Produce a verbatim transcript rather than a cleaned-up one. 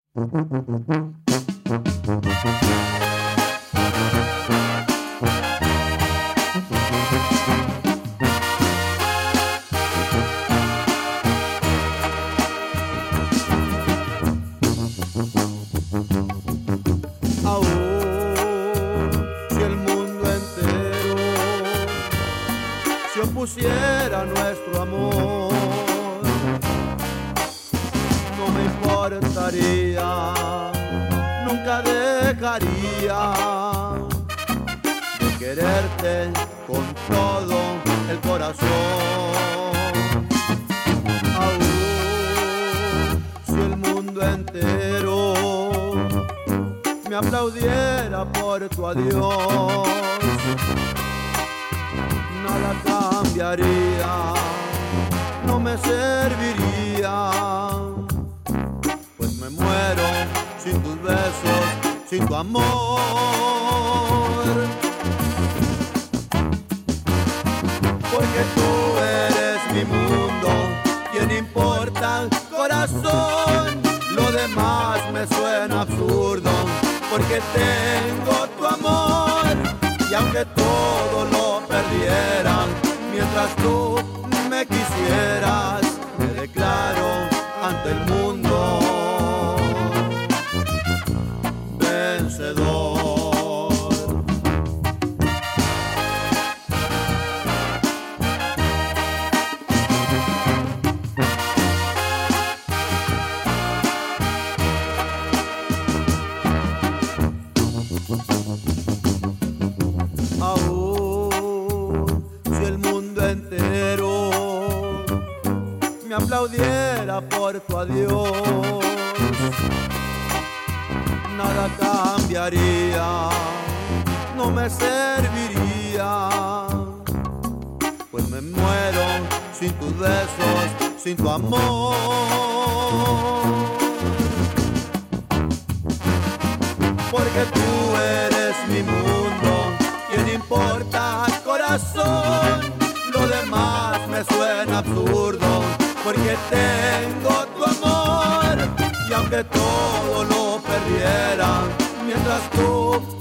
Aún si el mundo entero se opusiera a nuestro amor, no me importaría, nunca dejaría de quererte con todo el corazón. Aún si el mundo entero me aplaudiera por tu adiós, nada cambiaría, no me serviría, pues me muero sin tus besos, sin tu amor. Porque tú eres mi mundo, ¿quién importa, corazón? Lo demás me suena absurdo, porque tengo tu amor. Y aunque todo lo perdiera, mientras tú me quisieras, me declaro ante el mundo vencedor. Aún si el mundo entero me aplaudiera por tu adiós, nada cambiaría, no me serviría, pues me muero sin tus besos, sin tu amor. Porque tú eres mi mundo, ¿quién importa, corazón? Lo demás me suena absurdo, porque tengo tu amor. Y aunque todo lo perdiera, mientras tú